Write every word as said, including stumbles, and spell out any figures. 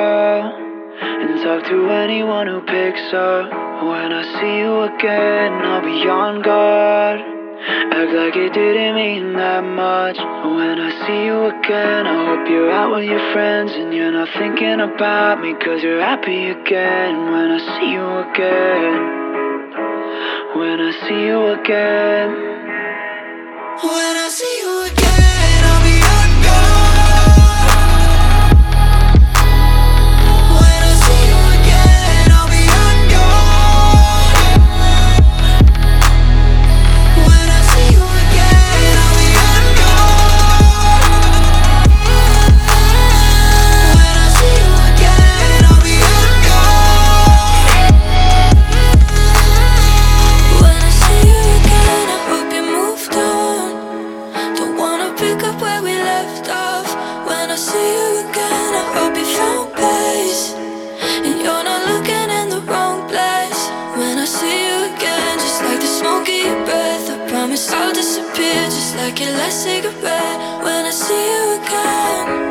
call and talk to anyone who picks up. When I see you again, I'll be on guard. Act like it didn't mean that much. When I see you again, I hope you're out with your friends and you're not thinking about me, cause you're happy again. When I see you again, when I see you again, when I see you again, I'll be on guard. When I see you again, I'll be on guard. When I see you again, I'll be on guard. When I see you again, I'll be on guard. When I see you again, I hope you moved on. Don't wanna pick up where we left off. When I see you again, I hope you found peace and you're not looking in the wrong place. When I see you again, just like the smoke in your breath, I promise I'll disappear, just like your last cigarette. When I see you again,